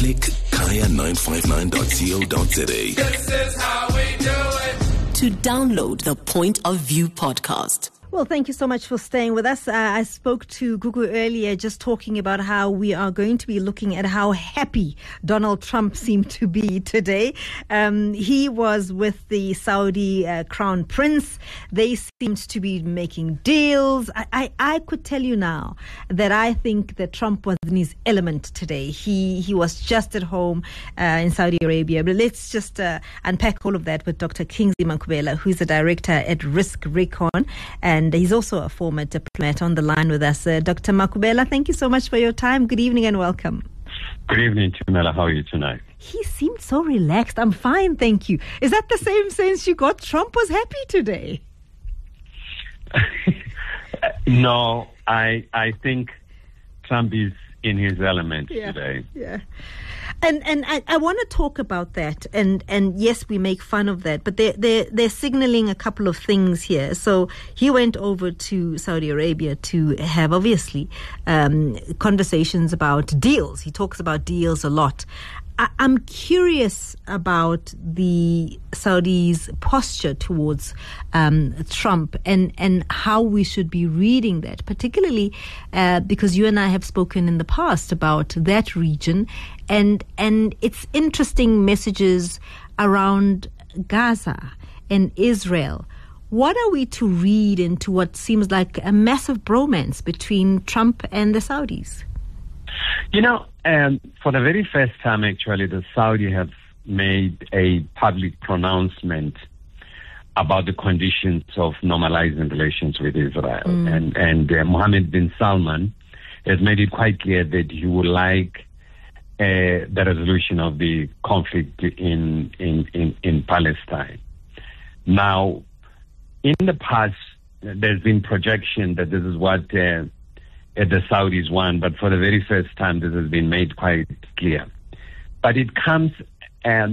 Click kaya959.co.za. This is how we do it. To download the Point of View podcast. Well, thank you so much for staying with us. I spoke to Gugu earlier just talking about how we are going to be looking at how happy Donald Trump seemed to be today. He was with the Saudi Crown Prince. They seemed to be making deals. I could tell you now that I think that Trump was in his element today. He was just at home in Saudi Arabia. But let's just unpack all of that with Dr. Kingsley Makubela, who's a director at Risk Recon, and he's also a former diplomat on the line with us. Dr. Makubela, thank you so much for your time. Good evening and welcome. Good evening, Tumela. How are you tonight? He seemed so relaxed. I'm fine, thank you. Is that the same sense you got? Trump was happy today. No, I think Trump is in his element today. Yeah. And I want to talk about that. And yes, we make fun of that, but they're signaling a couple of things here. So he went over to Saudi Arabia to have, obviously, conversations about deals. He talks about deals a lot. I'm curious about the Saudis' posture towards Trump and how we should be reading that, particularly because you and I have spoken in the past about that region and its interesting messages around Gaza and Israel. What are we to read into what seems like a massive bromance between Trump and the Saudis? You know, for the very first time, actually, the Saudi have made a public pronouncement about the conditions of normalizing relations with Israel. And Mohammed bin Salman has made it quite clear that he would like the resolution of the conflict in Palestine. Now, in the past, there's been projection that this is what the Saudis want, but for the very first time, this has been made quite clear. But it comes, at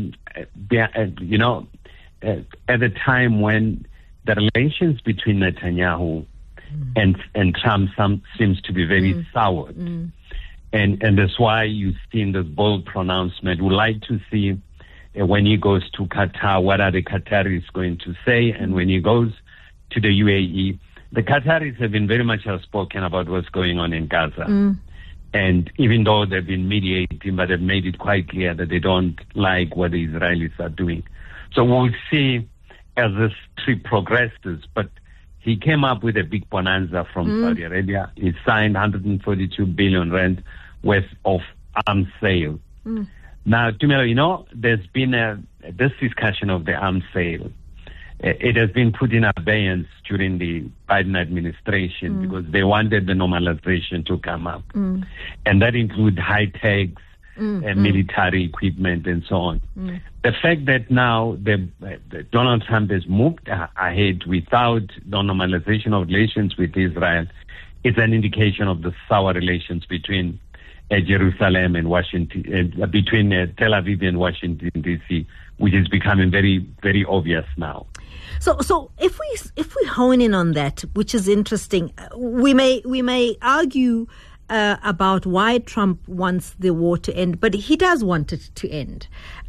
a time when the relations between Netanyahu and Trump seems to be very soured. And that's why you've seen this bold pronouncement. We'd like to see when he goes to Qatar, what are the Qataris going to say? And when he goes to the UAE, the Qataris have been very much outspoken about what's going on in Gaza. And even though they've been mediating, but they've made it quite clear that they don't like what the Israelis are doing. So we'll see as this trip progresses. But he came up with a big bonanza from Saudi Arabia. He signed 142 billion rand worth of arms sale. Now, Tumelo, there's been this discussion of the arms sale. It has been put in abeyance during the Biden administration because they wanted the normalization to come up. And that includes high-techs, military equipment, and so on. The fact that now Donald Trump has moved ahead without the normalization of relations with Israel is an indication of the sour relations between Jerusalem and Washington, between Tel Aviv and Washington, D.C., which is becoming very, very obvious now. So if we hone in on that, which is interesting, we may argue about why Trump wants the war to end, but he does want it to end.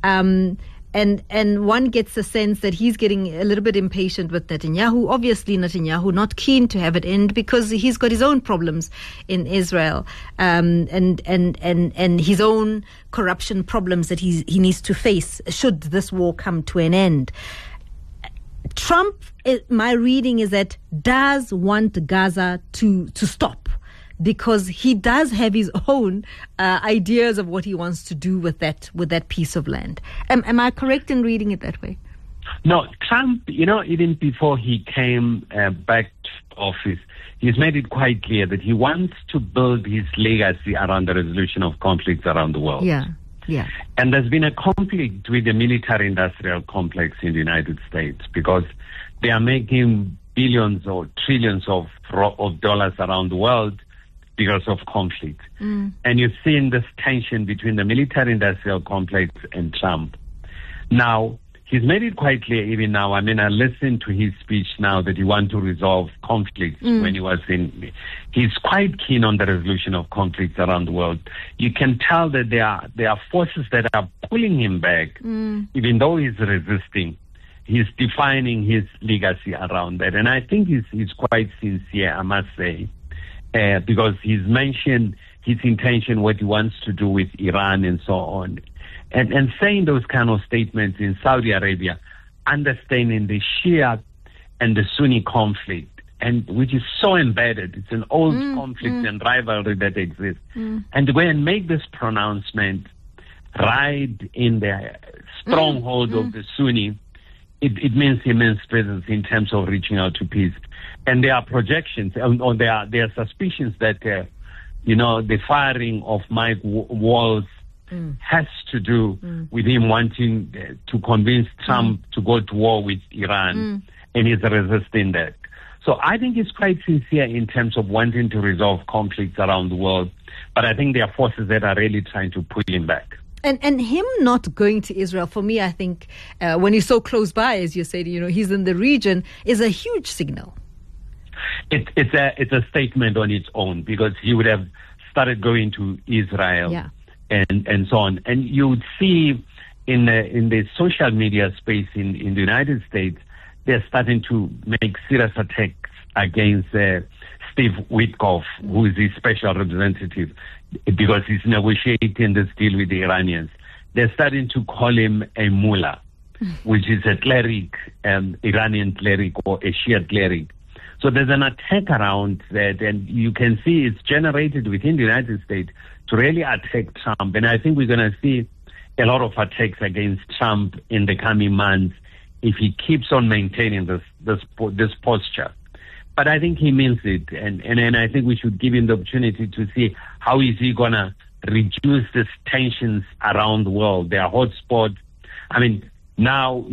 And one gets a sense that he's getting a little bit impatient with Netanyahu. Obviously, Netanyahu not keen to have it end because he's got his own problems in Israel, and his own corruption problems that he needs to face should this war come to an end. Trump, my reading is that does want Gaza to stop, because he does have his own ideas of what he wants to do with that piece of land. Am I correct in reading it that way? No, Trump, even before he came back to office, he's made it quite clear that he wants to build his legacy around the resolution of conflicts around the world. Yeah. And there's been a conflict with the military-industrial complex in the United States because they are making billions or trillions of dollars around the world because of conflict. And you've seen this tension between the military-industrial complex and Trump. Now, he's made it quite clear even now. I mean, I listened to his speech now that he wants to resolve conflicts when he was in. He's quite keen on the resolution of conflicts around the world. You can tell that there are forces that are pulling him back, even though he's resisting. He's defining his legacy around that. And I think he's quite sincere, I must say, because he's mentioned his intention, what he wants to do with Iran and so on. And saying those kind of statements in Saudi Arabia, understanding the Shia and the Sunni conflict, and which is so embedded. It's an old conflict and rivalry that exists. And to go and make this pronouncement right in the stronghold of the Sunni, it means immense presence in terms of reaching out to peace. And there are projections, or there are suspicions that, the firing of Mike Waltz has to do with him wanting to convince Trump to go to war with Iran, and he's resisting that. So I think he's quite sincere in terms of wanting to resolve conflicts around the world, but I think there are forces that are really trying to pull him back. And him not going to Israel, for me, I think, when he's so close by, as you said, he's in the region, is a huge signal. It's a statement on its own, because he would have started going to Israel and so on. And you would see in the social media space in the United States, they're starting to make serious attacks against Steve Witkoff, who is his special representative, because he's negotiating this deal with the Iranians. They're starting to call him a mullah, which is a cleric, Iranian cleric or a Shia cleric. So there's an attack around that, and you can see it's generated within the United States to really attack Trump. And I think we're going to see a lot of attacks against Trump in the coming months if he keeps on maintaining this posture. But I think he means it, and I think we should give him the opportunity to see how is he going to reduce these tensions around the world. There are hotspots. I mean, now,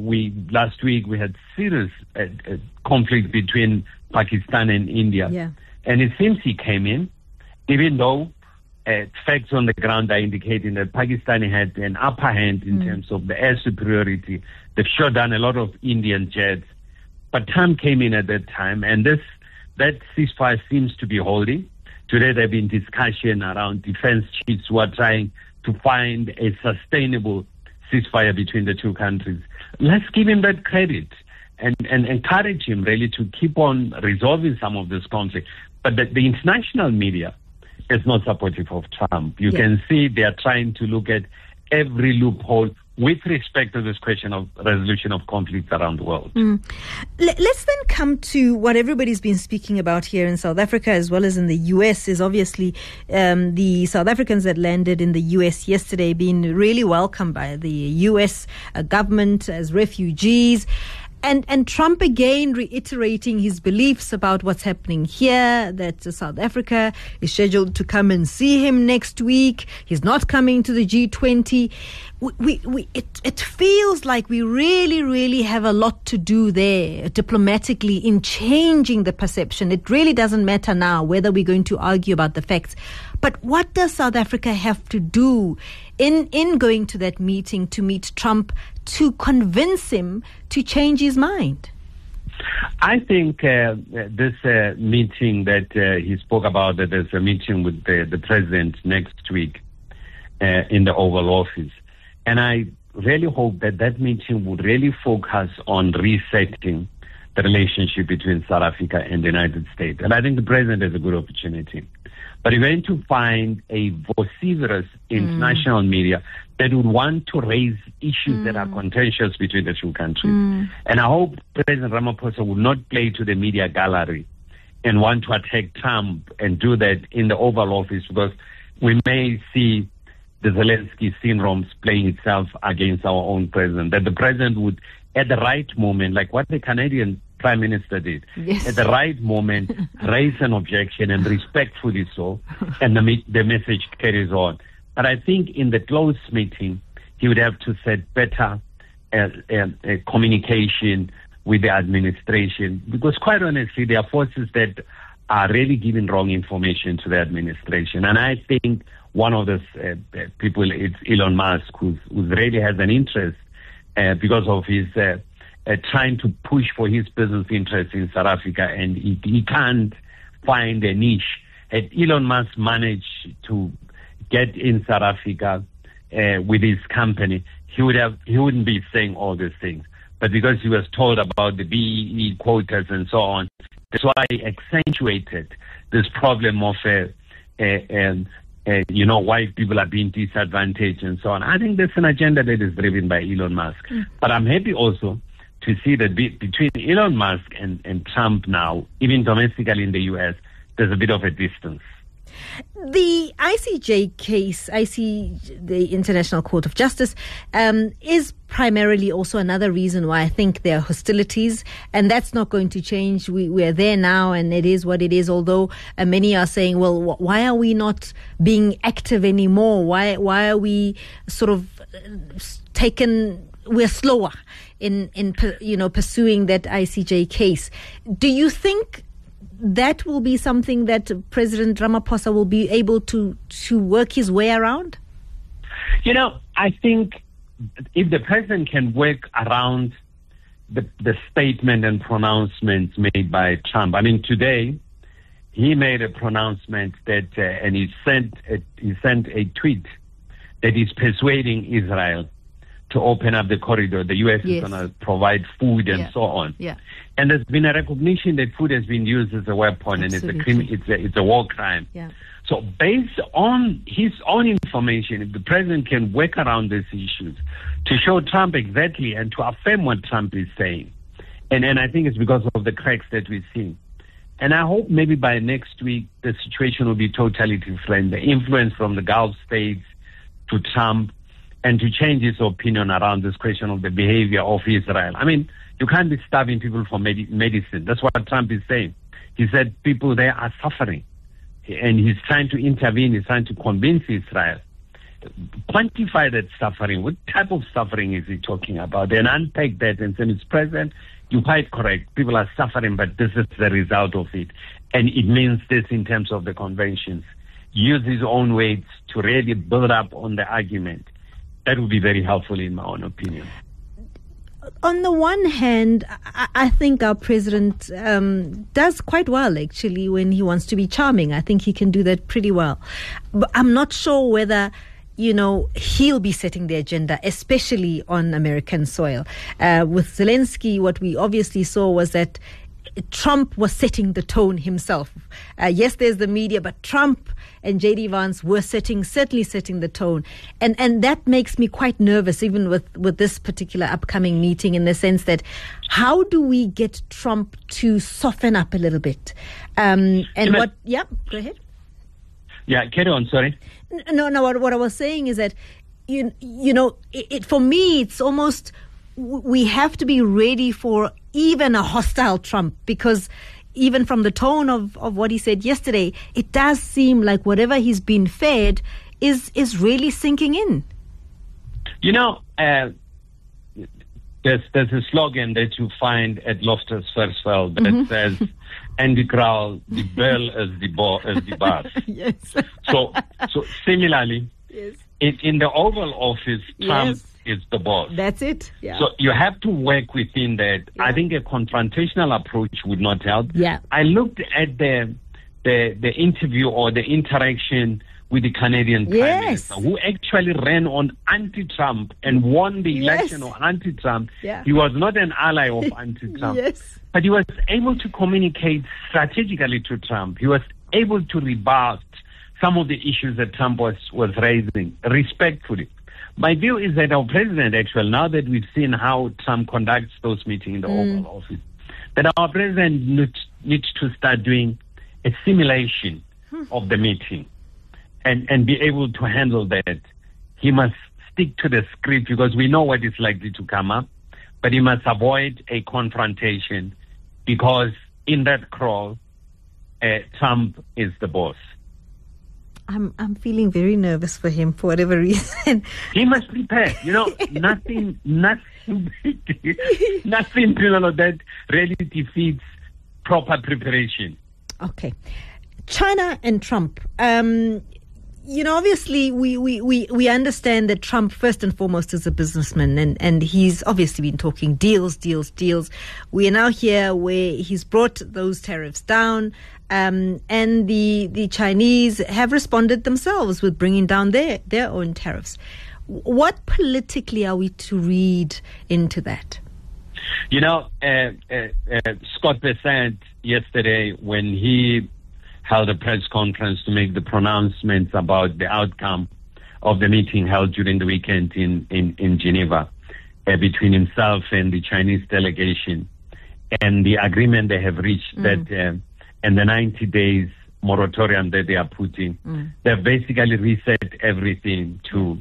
last week we had serious conflict between Pakistan and India. Yeah. And it seems he came in, even though facts on the ground are indicating that Pakistan had an upper hand in terms of the air superiority. They've shot down a lot of Indian jets. But Trump came in at that time, and that ceasefire seems to be holding. Today there have been discussion around defense chiefs who are trying to find a sustainable ceasefire between the two countries. Let's give him that credit and encourage him really to keep on resolving some of this conflict. But the international media is not supportive of Trump. You can see they are trying to look at every loophole with respect to this question of resolution of conflicts around the world. Let's then come to what everybody's been speaking about here in South Africa as well as in the U.S. is obviously the South Africans that landed in the U.S. yesterday being really welcomed by the U.S. government as refugees. And Trump again reiterating his beliefs about what's happening here, that South Africa is scheduled to come and see him next week. He's not coming to the G20. It feels like we really, really have a lot to do there diplomatically in changing the perception. It really doesn't matter now whether we're going to argue about the facts. But what does South Africa have to do in going to that meeting to meet Trump to convince him to change his mind? I think this meeting that he spoke about, that there's a meeting with the president next week in the Oval Office. And I really hope that meeting would really focus on resetting the relationship between South Africa and the United States. And I think the president has a good opportunity. But you're going to find a vociferous international media that would want to raise issues that are contentious between the two countries. And I hope President Ramaphosa will not play to the media gallery and want to attack Trump and do that in the Oval Office, because we may see the Zelensky syndrome playing itself against our own president. That the president would, at the right moment, like what the Canadian Prime Minister did, at the right moment, raise an objection, and respectfully so, and the message carries on. But I think in the close meeting, he would have to set better communication with the administration, because quite honestly, there are forces that are really giving wrong information to the administration. And I think one of those people is Elon Musk, who really has an interest because of his trying to push for his business interests in South Africa, and he can't find a niche. Had Elon Musk managed to get in South Africa with his company, he wouldn't be saying all these things. But because he was told about the BEE quotas and so on, that's why he accentuated this problem of why people are being disadvantaged and so on. I think that's an agenda that is driven by Elon Musk. But I'm happy also to see that between Elon Musk and Trump now, even domestically in the U.S., there's a bit of a distance. The ICJ case, the International Court of Justice, is primarily also another reason why I think there are hostilities, and that's not going to change. We're there now, and it is what it is, although many are saying, well, why are we not being active anymore? Why are we sort of we're slower in pursuing that ICJ case? Do you think that will be something that President Ramaphosa will be able to work his way around? I think if the president can work around the statement and pronouncements made by Trump. I mean, today he made a pronouncement that, and he sent a tweet that is persuading Israel to open up the corridor. The U.S. is going to provide food and so on. Yeah. And there's been a recognition that food has been used as a weapon. Absolutely. And it's a war crime. Yeah. So based on his own information, if the president can work around these issues to show Trump exactly and to affirm what Trump is saying, and I think it's because of the cracks that we've seen. And I hope maybe by next week the situation will be totally different. The influence from the Gulf states to Trump, and to change his opinion around this question of the behavior of Israel. I mean, you can't be starving people for medicine. That's what Trump is saying. He said people there are suffering. And he's trying to intervene. He's trying to convince Israel. Quantify that suffering. What type of suffering is he talking about? And unpack that and say, Mr. President, you're quite correct. People are suffering, but this is the result of it. And it means this in terms of the conventions. Use his own weights to really build up on the argument. That would be very helpful in my own opinion. On the one hand, I think our president does quite well, actually, when he wants to be charming. I think he can do that pretty well. But I'm not sure whether, he'll be setting the agenda, especially on American soil. With Zelensky, what we obviously saw was that Trump was setting the tone himself. Yes, there's the media, but Trump and J.D. Vance were certainly setting the tone. And that makes me quite nervous, even with this particular upcoming meeting, in the sense that how do we get Trump to soften up a little bit? Go ahead. Yeah, carry on, sorry. No, what I was saying is that, for me, it's almost, we have to be ready for even a hostile Trump, because even from the tone of what he said yesterday, it does seem like whatever he's been fed is really sinking in. There's a slogan that you find at Loftus Versfeld that says, Andy Grau, the bell as the boss. Yes. So similarly, yes. In the Oval Office, Trump is the boss. That's it. Yeah. So you have to work within that. Yeah. I think a confrontational approach would not help. Yeah. I looked at the interview or the interaction with the Canadian Prime Minister, who actually ran on anti-Trump and won the election on anti-Trump. Yeah. He was not an ally of anti-Trump. But he was able to communicate strategically to Trump. He was able to rebut some of the issues that Trump was raising respectfully. My view is that our president, actually, now that we've seen how Trump conducts those meetings in the Oval Office, that our president needs to start doing a simulation of the meeting and be able to handle that. He must stick to the script because we know what is likely to come up, but he must avoid a confrontation because in that crawl, Trump is the boss. I'm feeling very nervous for him for whatever reason. He must prepare. Nothing that really defeats proper preparation. Okay. China and Trump. obviously we understand that Trump, first and foremost, is a businessman, and he's obviously been talking deals. We are now here where he's brought those tariffs down, and the Chinese have responded themselves with bringing down their own tariffs. What politically are we to read into that? Scott Bessent yesterday, when he held a press conference to make the pronouncements about the outcome of the meeting held during the weekend in Geneva between himself and the Chinese delegation, and the agreement they have reached that and the 90 days moratorium that they are putting, they've basically reset everything to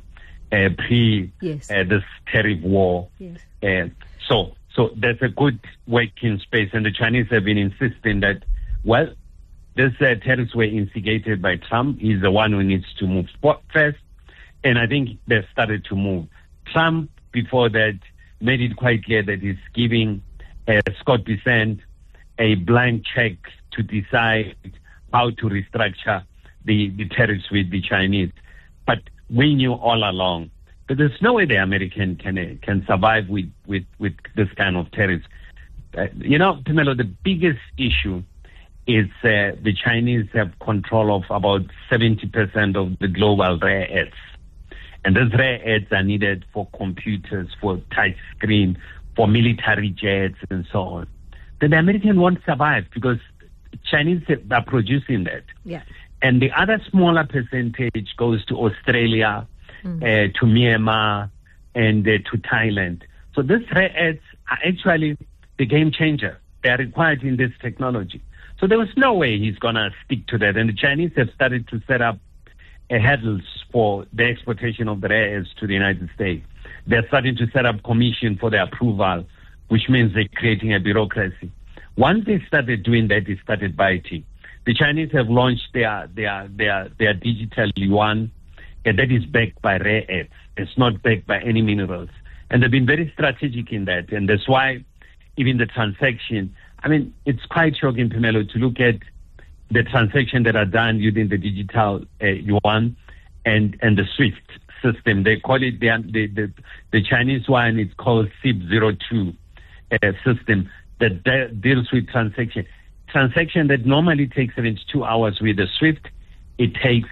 this tariff war. Yes. So there's a good working space, and the Chinese have been insisting that, well, these tariffs were instigated by Trump. He's the one who needs to move first, and I think they've started to move. Trump, before that, made it quite clear that he's giving Scott Bessent a blank check to decide how to restructure the tariffs with the Chinese. But we knew all along that there's no way the American can survive with this kind of tariffs. Tumelo, the biggest issue is the Chinese have control of about 70% of the global rare earths. And those rare earths are needed for computers, for touch screen, for military jets, and so on. Then the American won't survive because Chinese are producing that. Yeah. And the other smaller percentage goes to Australia, to Myanmar, and to Thailand. So these rare earths are actually the game changer. They are required in this technology. So there was no way he's going to stick to that. And the Chinese have started to set up hurdles for the exportation of the rare earths to the United States. They're starting to set up commission for the approval, which means they're creating a bureaucracy. Once they started doing that, they started biting. The Chinese have launched their digital yuan, and that is backed by rare earths. It's not backed by any minerals. And they've been very strategic in that. And that's why even the transaction, it's quite shocking, Pamelo, to look at the transactions that are done using the digital yuan and the SWIFT system. They call it the Chinese one. It's called CIP02 system that deals with transaction that normally takes 72 hours with the SWIFT. It takes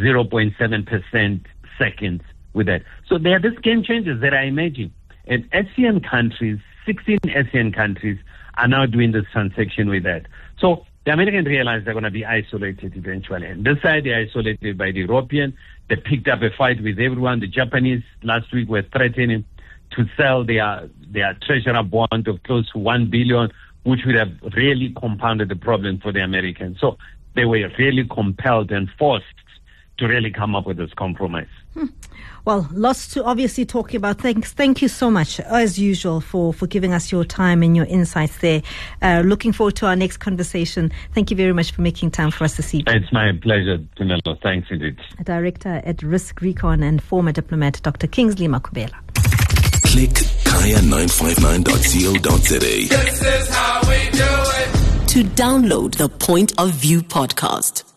0.7% seconds with that. So there are these game changers that are emerging. And ASEAN countries, 16 ASEAN countries, are now doing this transaction with that. So the Americans realize they're going to be isolated eventually. And this side, they're isolated by the European. They picked up a fight with everyone. The Japanese last week were threatening to sell their treasury bond of close to $1 billion, which would have really compounded the problem for the Americans. So they were really compelled and forced to really come up with this compromise. Well, lots to obviously talk about. Thank you so much, as usual, for giving us your time and your insights there. Looking forward to our next conversation. Thank you very much for making time for us this evening. It's my pleasure, Tumelo. Thanks indeed. Director at Risk Recon and former diplomat, Dr. Kingsley Makubela. Click kaya959.co.za. This is how we do it. To download the Point of View podcast,